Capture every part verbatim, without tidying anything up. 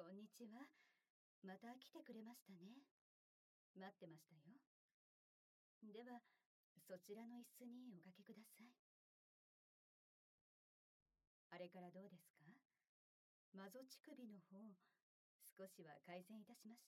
こんにちは。また来てくれましたね。待ってましたよ。では、そちらの椅子におかけください。あれからどうですか？マゾ乳首の方、少しは改善いたしました？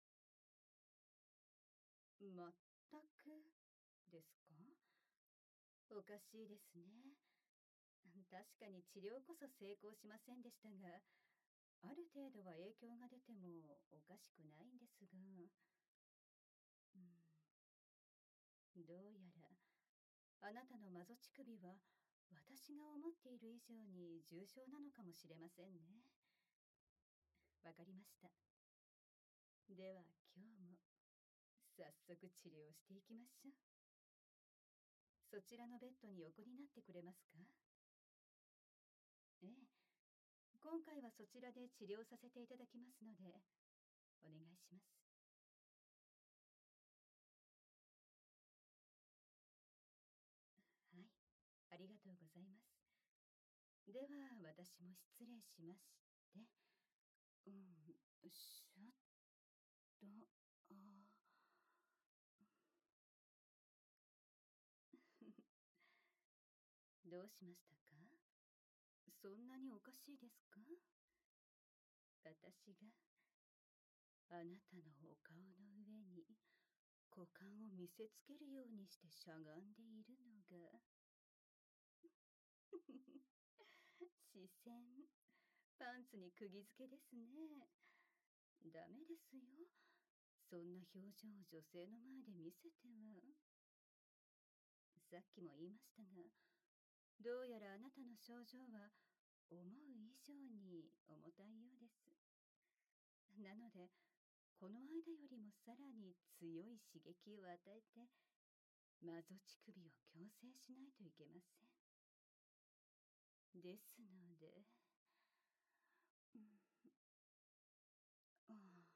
まったくですか？おかしいですね。確かに治療こそ成功しませんでしたが、ある程度は影響が出てもおかしくないんですが、うん、どうやらあなたのマゾ乳首は私が思っている以上に重症なのかもしれませんね。わかりました。では今日も早速治療していきましょう。そちらのベッドに横になってくれますか？ええ、今回はそちらで治療させていただきますので、お願いします。はい、ありがとうございます。では私も失礼しまして、うん、しょっと、あどうしましたか？そんなにおかしいですか？私があなたのお顔の上に股間を見せつけるようにしてしゃがんでいるのが視線、パンツに釘付けですね。ダメですよ。そんな表情を女性の前で見せては。さっきも言いましたが、どうやらあなたの症状は思う以上に重たいようです。なので、この間よりもさらに強い刺激を与えて、マゾ乳首を矯正しないといけません。ですので、うん、あ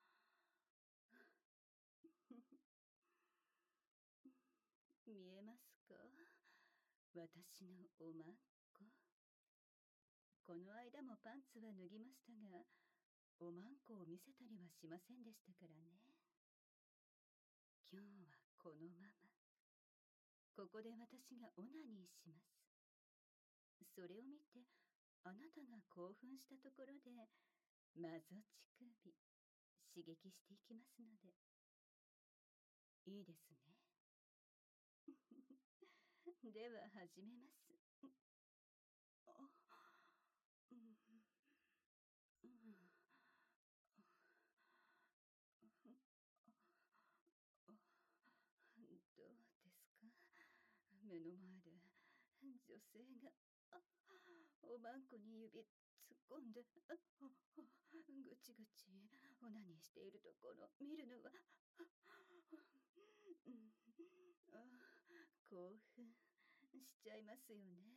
見えますか？私のおまんこ。この間もパンツは脱ぎましたが、おまんこを見せたりはしませんでしたからね。今日はこのまま。ここで私がオナニーします。それを見て、あなたが興奮したところで、マゾ乳首、刺激していきますので。いいですね。では始めます。あ、うん、うん、どうですか？目の前で女性があおまんこに指突っ込んでああぐちぐちオナニーしているところ見るのはうん、あ興奮しちゃいますよね。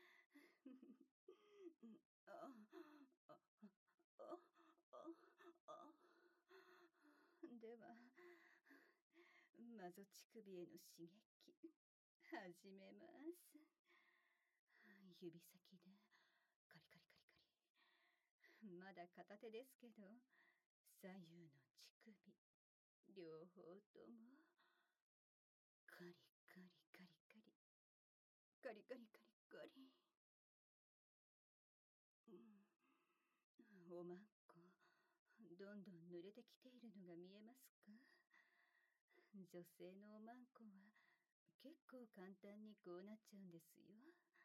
うんあああああではマゾ乳首への刺激始めます。指先でカリカリカリカリ。まだ片手ですけど、左右の乳首両方ともカリカリカリカリカリカリカリカリ。うん、おまんこどんどん濡れてきているのが見えますか？女性のおまんこは結構簡単にこうなっちゃうんですよ。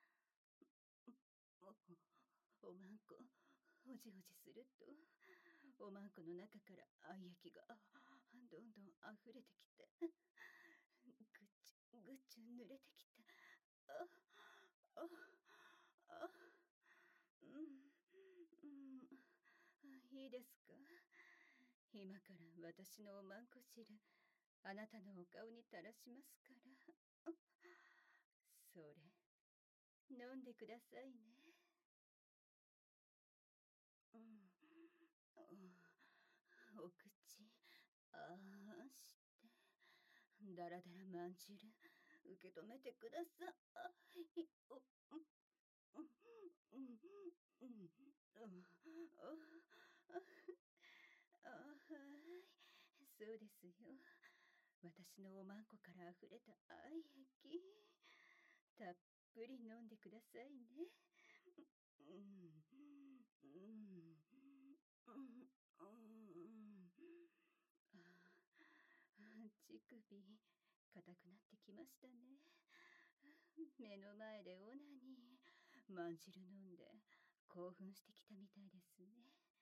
お、おまんこ、おじおじすると、おまんこの中から愛液がどんどん溢れてきて、ぐっちゅぐっちゅ濡れてきて、あ、あ、あ、うん、うん、いいですか？今から私のおまんこ汁、あなたのお顔に垂らしますから。それ、飲んでくださいね。うん、お口、ああして、だらだらまんじる、受け止めてください。お、うん、うん、うん、うん、うん、 そうですよ。私のおまんこから溢れた愛液、たっぷり飲んでくださいね。うん、うん、うん、うん、あー乳首、硬くなってきましたね。目の前でオナニー、まんじる飲んで興奮してきたみたいですね。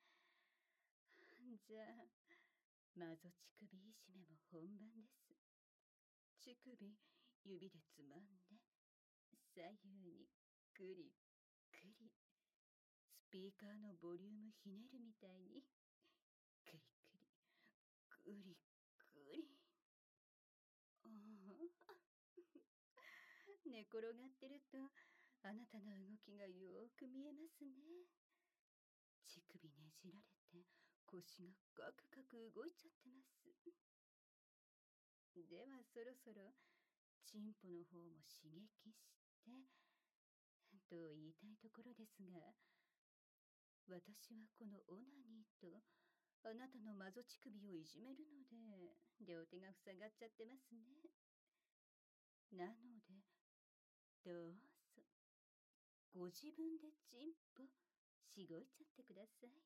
じゃあ、マゾ乳首いじめも本番です。乳首、指でつまんで、左右にぐりぐり、スピーカーのボリュームひねるみたいに、ぐりぐり、ぐりぐり。ああ、寝転がってると、あなたの動きがよーく見えますね。乳首ねじられて、腰がカクカク動いちゃってます。ではそろそろ、チンポの方も刺激して、と言いたいところですが、私はこのオナニーと、あなたのマゾ乳首をいじめるので、両手が塞がっちゃってますね。なので、どうぞ、ご自分でチンポ、しごいちゃってください。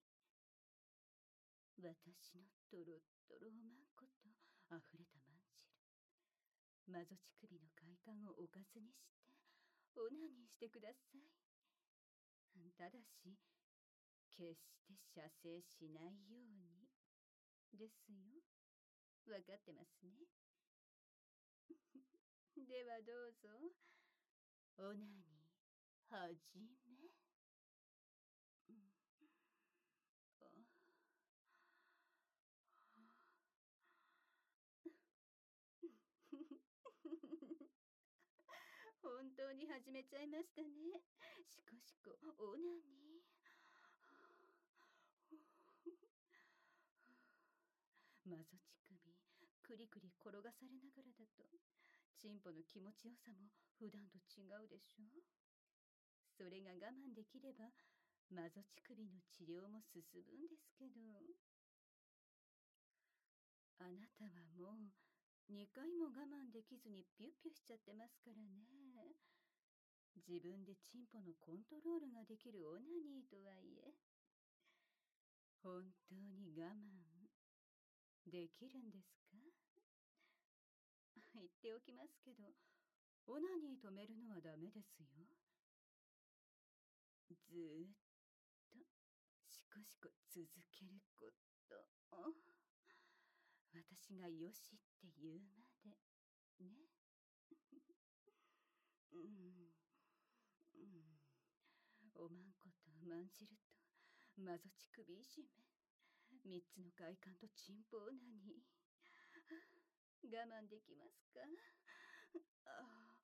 私のとろっとろおまんこと溢れたまんじる。マゾ乳首の快感をおかずにして、オナニーしてください。ただし、決して射精しないように。ですよ。わかってますね。ではどうぞ、オナニー、はじめ。うん、あ本当に始めちゃいましたね。しこしこ、オナニー。マゾ乳首、くりくり転がされながらだと、チンポの気持ちよさも普段と違うでしょ。それが我慢できれば、マゾ乳首の治療も進むんですけど、あなたはもうにかいも我慢できずにピュッピュしちゃってますからね。自分でチンポのコントロールができるオナニーとはいえ、本当に我慢できるんですか？言っておきますけど、オナニー止めるのはダメですよ。ずーっとしこしこ続けること。私がよしって言うまでね。うん、うん、おまんことまんじるとマゾ乳首いじめ、三つの快感とチンポオナニー、我慢できますか？あ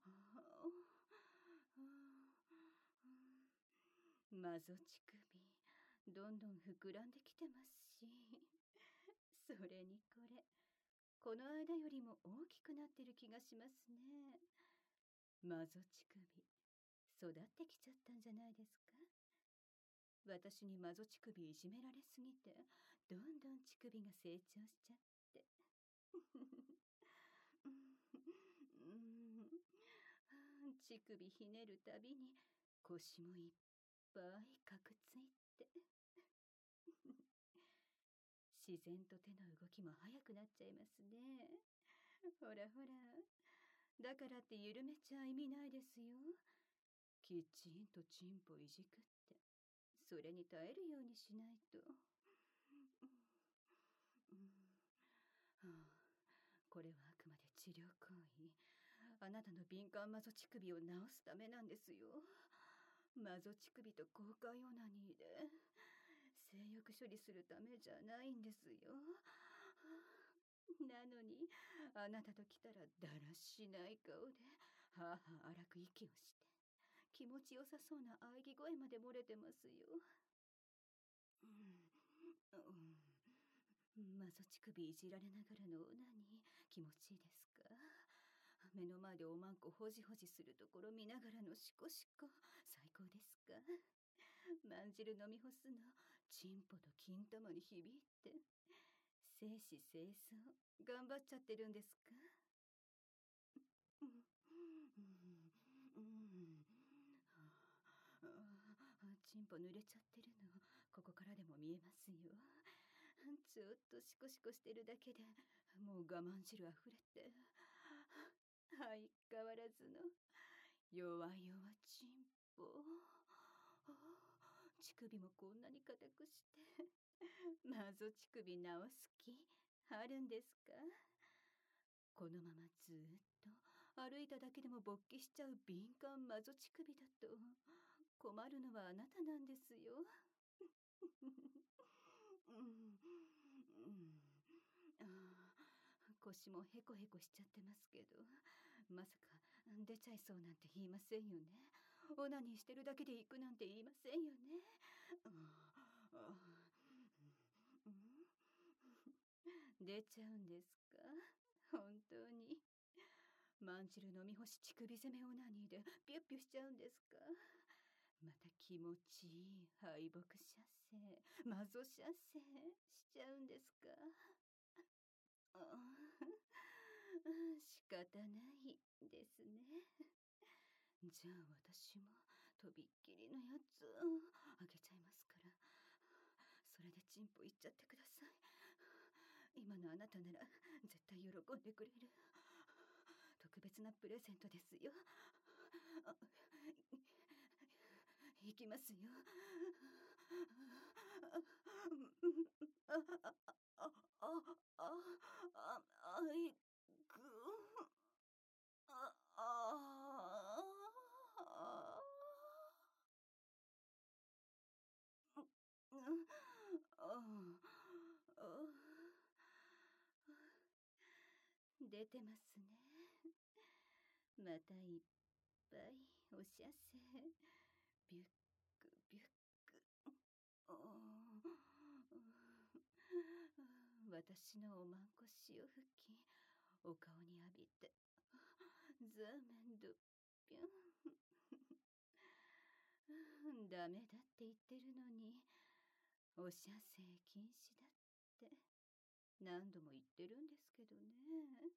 マゾ乳首、どんどん膨らんできてますし、それにこれ、この間よりも大きくなってる気がしますね。マゾ乳首、育ってきちゃったんじゃないですか？私にマゾ乳首いじめられすぎて、どんどん乳首が成長しちゃって。乳首ひねるたびに腰もいっぱいかくついて。自然と手の動きも速くなっちゃいますね。ほらほら。だからって緩めちゃ意味ないですよ。きちんとチンポいじくって、それに耐えるようにしないと。はあ、これはあくまで治療行為。あなたの敏感マゾ乳首を治すためなんですよ。マゾ乳首と交換オナニーで性欲処理するためじゃないんですよ。なのに、あなたと来たらだらしない顔で、はあはあ荒く息をして、気持ちよさそうな喘ぎ声まで漏れてますよ。うん、うん、マゾ乳首いじられながらのオナニー、気持ちいいですか？目の前でおまんこほじほじするところ見ながらのシコシコ、最高ですか？まんじる飲み干すの、チンポと金玉に響いて、 生死清掃頑張っちゃってるんですか？うんチンポ濡れちゃってるの、ここからでも見えますよ。ちょっとシコシコしてるだけでもう我慢汁あふれて、相変わらずの弱々チンポ。乳首もこんなに硬くしてマゾ乳首直す気あるんですか？このままずーっと歩いただけでも勃起しちゃう敏感マゾ乳首だと困るのはあなたなんですよ。うんうん腰もヘコヘコしちゃってますけど、まさか出ちゃいそうなんて言いませんよね。オナニーしてるだけで行くなんて言いませんよね。出ちゃうんですか？本当に。まんじる飲み干し乳首攻めオナニーでピュッピュしちゃうんですか？また気持ちいい敗北射精、マゾ射精しちゃうんですか？仕方ないですね。じゃあ私もとびっきりのやつあげちゃいますから、それでチンポいっちゃってください。今のあなたなら絶対喜んでくれる特別なプレゼントですよ。いきますよ。ああああああいくああ出てますね。またいっぱいおしゃせビュックビュック。私のおまんこ潮吹きお顔に浴びてザーメンドピュンダメだって言ってるのにおしゃせ禁止だって何度も言ってるんですけどね。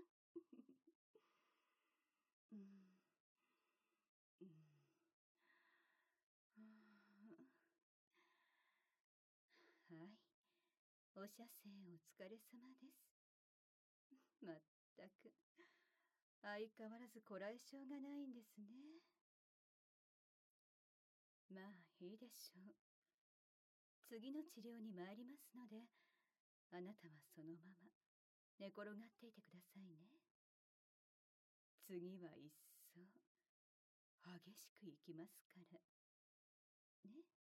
うん、うん、はい、おしゃせお疲れ様です。まったく相変わらずこらえ性がないんですね。まあいいでしょう。次の治療に参りますので、あなたはそのまま寝転がっていてくださいね。次は一層激しくいきますからね。